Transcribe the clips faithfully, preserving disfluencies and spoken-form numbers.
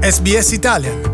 S B S Italian.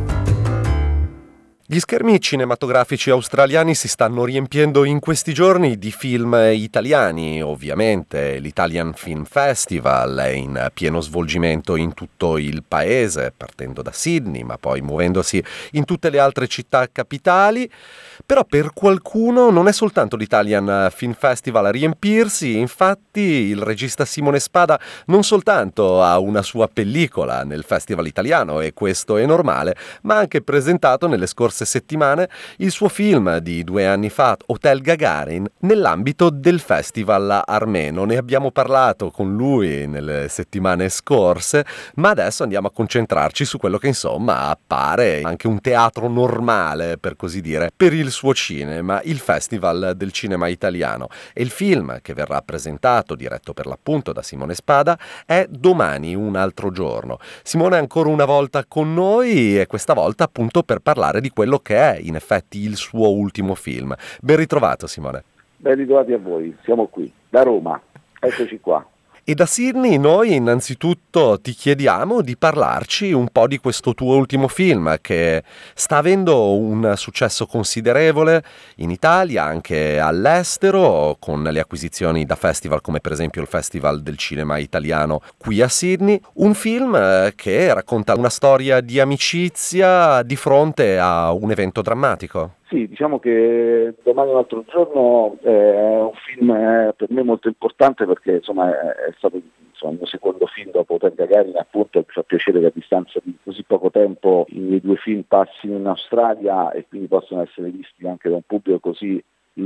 Gli schermi cinematografici australiani si stanno riempiendo in questi giorni di film italiani, ovviamente. L'Italian Film Festival è in pieno svolgimento in tutto il paese, partendo da Sydney, ma poi muovendosi in tutte le altre città capitali. Però per qualcuno non è soltanto l'Italian Film Festival a riempirsi, infatti il regista Simone Spada non soltanto ha una sua pellicola nel Festival italiano, e questo è normale, ma ha anche presentato nelle scorse settimane il suo film di due anni fa, Hotel Gagarin, nell'ambito del Festival armeno. Ne abbiamo parlato con lui nelle settimane scorse, ma adesso andiamo a concentrarci su quello che insomma appare anche un teatro normale, per così dire, per il suo cinema, il Festival del Cinema Italiano. E il film che verrà presentato, diretto per l'appunto da Simone Spada, è Domani un altro giorno. Simone è ancora una volta con noi, e questa volta appunto per parlare di quello che è in effetti il suo ultimo film. Ben ritrovato, Simone. Ben ritrovati a voi, siamo qui, da Roma, eccoci qua. E da Sydney noi innanzitutto ti chiediamo di parlarci un po' di questo tuo ultimo film, che sta avendo un successo considerevole in Italia, anche all'estero, con le acquisizioni da festival come per esempio il Festival del Cinema Italiano qui a Sydney. Un film che racconta una storia di amicizia di fronte a un evento drammatico. Sì, diciamo che Domani un altro giorno è un film eh, per me molto importante, perché insomma è, è stato insomma, il mio secondo film dopo Hotel Gagarin, appunto. Mi fa piacere che a distanza di così poco tempo i miei due film passino in Australia e quindi possono essere visti anche da un pubblico così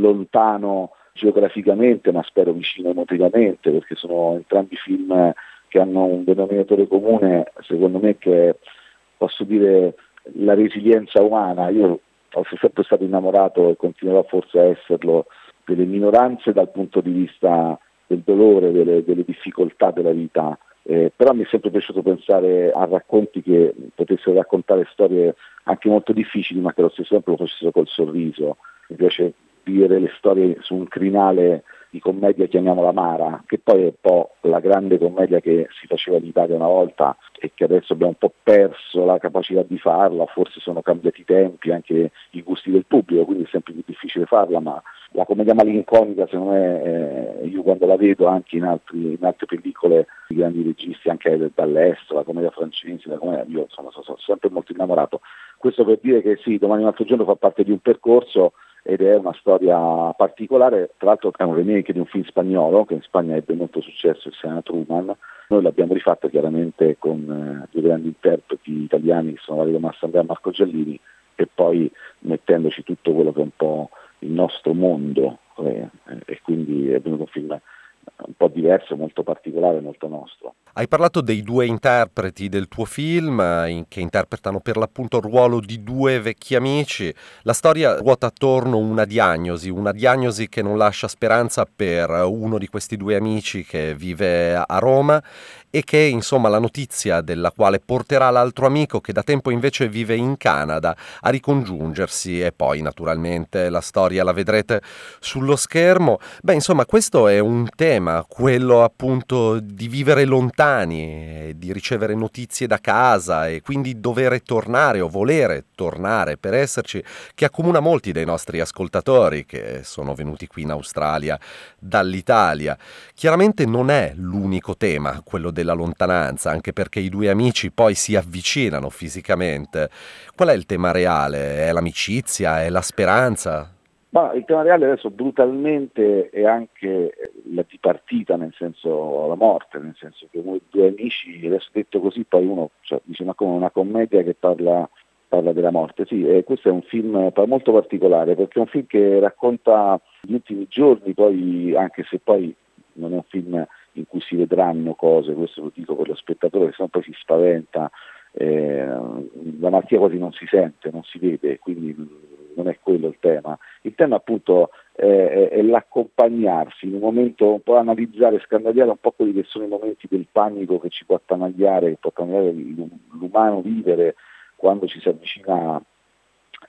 lontano geograficamente, ma spero vicino emotivamente, perché sono entrambi film che hanno un denominatore comune, secondo me, che posso dire la resilienza umana. Io sono sempre stato innamorato e continuerò forse a esserlo delle minoranze dal punto di vista del dolore, delle, delle difficoltà della vita, eh, però mi è sempre piaciuto pensare a racconti che potessero raccontare storie anche molto difficili, ma che allo stesso tempo lo facessero col sorriso. Mi piace vivere le storie su un crinale di commedia, chiamiamola amara, che poi è un po' la grande commedia che si faceva in Italia una volta e che adesso abbiamo un po' perso la capacità di farla, forse sono cambiati i tempi, anche i gusti del pubblico, quindi è sempre più difficile farla, ma la commedia malinconica, secondo me, eh, io quando la vedo anche in, altri, in altre pellicole di grandi registi, anche dall'estero, la commedia francese, la commedia, io insomma, sono, sono sempre molto innamorato. Questo per dire che sì, Domani un altro giorno fa parte di un percorso ed è una storia particolare. Tra l'altro è un remake di un film spagnolo che in Spagna ebbe molto successo, il Senna Truman. Noi l'abbiamo rifatto chiaramente con eh, due grandi interpreti italiani che sono Valerio Massandrea e Marco Giallini, e poi mettendoci tutto quello che è un po' il nostro mondo, eh, e quindi è venuto un film un po' diverso, molto particolare, molto nostro. Hai parlato dei due interpreti del tuo film, in, che interpretano per l'appunto il ruolo di due vecchi amici. La storia ruota attorno a una diagnosi, una diagnosi che non lascia speranza per uno di questi due amici che vive a Roma, e che insomma la notizia della quale porterà l'altro amico, che da tempo invece vive in Canada, a ricongiungersi. E poi naturalmente la storia la vedrete sullo schermo. Beh, insomma, questo è un tema, quello appunto di vivere lontani, di ricevere notizie da casa e quindi dover tornare o volere tornare per esserci, che accomuna molti dei nostri ascoltatori che sono venuti qui in Australia dall'Italia. Chiaramente non è l'unico tema, quello della lontananza, anche perché i due amici poi si avvicinano fisicamente. Qual è il tema reale? È l'amicizia? È la speranza? Ma il tema reale adesso brutalmente è anche la dipartita, nel senso la morte, nel senso che uno, due amici, adesso detto così, poi uno cioè, dice ma come una commedia che parla, parla della morte. Sì, eh, questo è un film molto particolare, perché è un film che racconta gli ultimi giorni, poi anche se poi non è un film in cui si vedranno cose, questo lo dico per lo spettatore, che sennò poi si spaventa. Eh, la malattia quasi non si sente, non si vede, quindi non è quello il tema. Il tema appunto è, è, è l'accompagnarsi in un momento, un po' analizzare, scandagliare un po' quelli che sono i momenti del panico che ci può attanagliare, che può attanagliare l'umano vivere quando ci si avvicina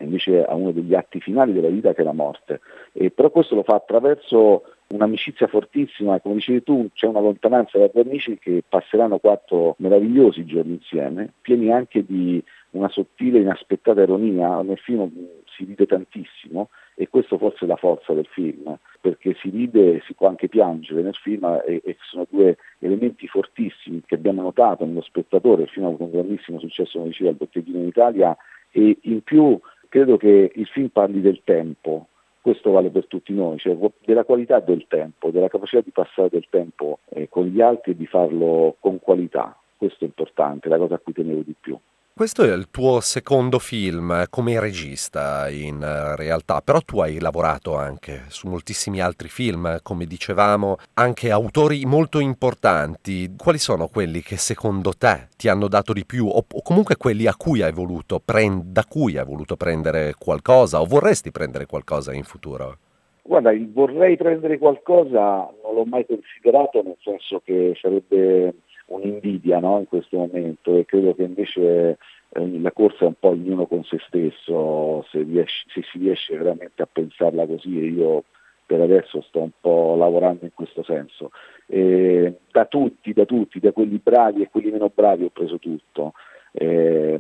invece a uno degli atti finali della vita che è la morte. E però questo lo fa attraverso un'amicizia fortissima, come dicevi tu, c'è una lontananza da due amici che passeranno quattro meravigliosi giorni insieme, pieni anche di una sottile, inaspettata ironia. Nel film si ride tantissimo e questo forse è la forza del film, perché si ride e si può anche piangere nel film e, e sono due elementi fortissimi che abbiamo notato nello spettatore. Il film ha avuto un grandissimo successo, come diceva, al botteghino in Italia, e in più credo che il film parli del tempo. Questo vale per tutti noi, cioè della qualità del tempo, della capacità di passare del tempo eh, con gli altri e di farlo con qualità. Questo è importante, è la cosa a cui tenevo di più. Questo è il tuo secondo film come regista in realtà, però tu hai lavorato anche su moltissimi altri film, come dicevamo, anche autori molto importanti. Quali sono quelli che secondo te ti hanno dato di più o, o comunque quelli a cui hai voluto prend- da cui hai voluto prendere qualcosa o vorresti prendere qualcosa in futuro? Guarda, il vorrei prendere qualcosa non l'ho mai considerato, nel senso che sarebbe un'invidia, no, in questo momento, e credo che invece eh, la corsa è un po' ognuno con se stesso, se, riesci, se si riesce veramente a pensarla così, e io per adesso sto un po' lavorando in questo senso. E da tutti, da tutti, da quelli bravi e quelli meno bravi ho preso tutto, eh,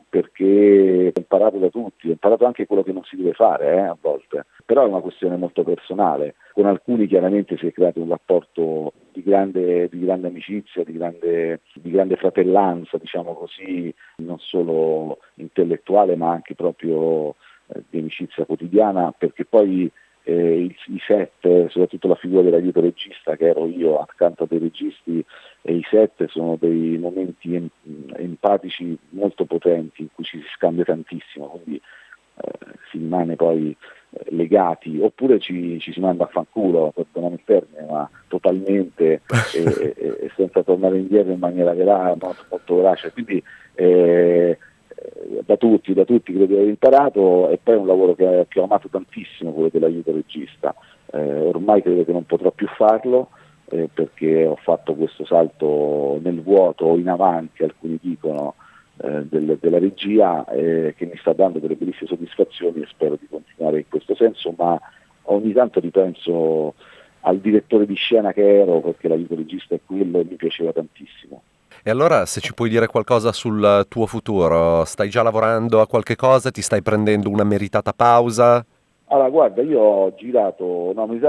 perché ho imparato da tutti, ho imparato anche quello che non si deve fare eh, a volte, però è una questione molto personale. Con alcuni chiaramente si è creato un rapporto di grande, di grande amicizia, di grande, di grande fratellanza, diciamo così, non solo intellettuale ma anche proprio eh, di amicizia quotidiana, perché poi eh, i, i set, soprattutto la figura dell'aiuto regista che ero io accanto a dei registi, e i set sono dei momenti em, empatici molto potenti in cui ci si scambia tantissimo, quindi eh, si rimane poi legati, oppure ci, ci si manda a fanculo, perdonami il termine, ma totalmente e, e, e senza tornare indietro in maniera vera, molto, molto verace. Quindi eh, da tutti, da tutti credo di aver imparato, e poi è un lavoro che, che ho amato tantissimo, quello dell'aiuto regista. Eh, ormai credo che non potrò più farlo eh, perché ho fatto questo salto nel vuoto o in avanti, alcuni dicono, Eh, del, della regia eh, che mi sta dando delle bellissime soddisfazioni, e spero di continuare in questo senso, ma ogni tanto ripenso al direttore di scena che ero, perché l'aiuto regista è quello e mi piaceva tantissimo. E allora, se ci puoi dire qualcosa sul tuo futuro, stai già lavorando a qualche cosa, ti stai prendendo una meritata pausa? Allora guarda, io ho girato, no, mi sa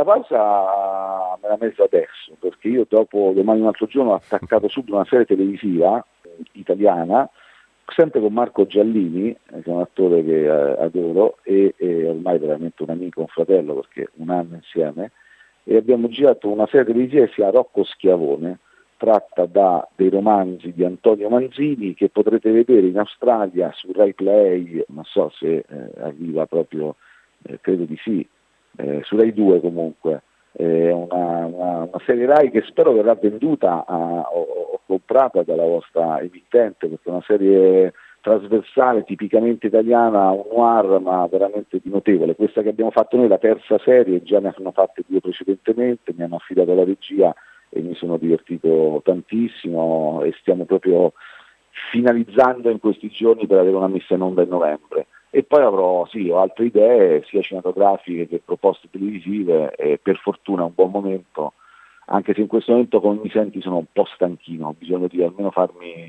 pausa me l'ha messa adesso, perché io dopo Domani un altro giorno ho attaccato subito una serie televisiva eh, italiana, sempre con Marco Giallini, che è un attore che eh, adoro, e, e ormai veramente un amico, un fratello, perché un anno insieme, e abbiamo girato una serie televisiva che si chiama Rocco Schiavone, tratta da dei romanzi di Antonio Manzini, che potrete vedere in Australia su Rai Play, non so se eh, arriva proprio, eh, credo di sì, eh, su Rai due comunque. È una, una, una serie Rai che spero verrà venduta a, o, o comprata dalla vostra emittente, perché è una serie trasversale, tipicamente italiana, un noir ma veramente di notevole. Questa che abbiamo fatto noi, la terza serie, già ne hanno fatte due precedentemente, mi hanno affidato la regia e mi sono divertito tantissimo, e stiamo proprio finalizzando in questi giorni per avere una messa in onda in novembre. E poi avrò, sì, ho altre idee, sia cinematografiche che proposte televisive, e per fortuna è un buon momento, anche se in questo momento, come mi senti, sono un po' stanchino, ho bisogno di almeno farmi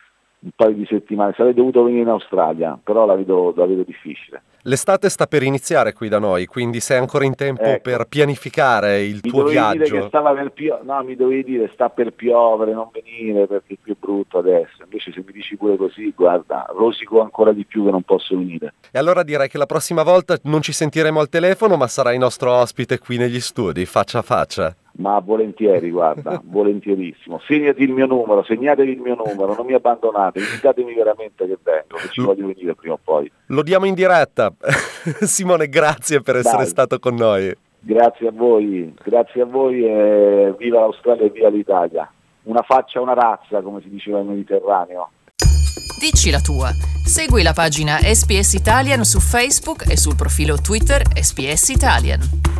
un paio di settimane. Sarei dovuto venire in Australia, però la vedo, la vedo difficile. L'estate sta per iniziare qui da noi, quindi sei ancora in tempo Ecco, per pianificare il mi tuo dovevi viaggio. dire che stava per pio- no, mi dovevi dire sta per piovere, non venire perché qui è brutto adesso. Invece se mi dici pure così, guarda, rosico ancora di più che non posso venire. E allora direi che la prossima volta non ci sentiremo al telefono, ma sarai nostro ospite qui negli studi, faccia a faccia. Ma volentieri, guarda, volentierissimo. Segnati il mio numero, segnatevi il mio numero, non mi abbandonate, invitatemi veramente che vengo, che ci Lo- voglio venire prima o poi. Lo diamo in diretta. Simone, grazie per essere Dai. stato con noi. Grazie a voi, grazie a voi, e viva l'Australia e viva l'Italia. Una faccia, una razza, come si diceva in Mediterraneo. Dici la tua. Segui la pagina S B S Italian su Facebook e sul profilo Twitter S B S Italian.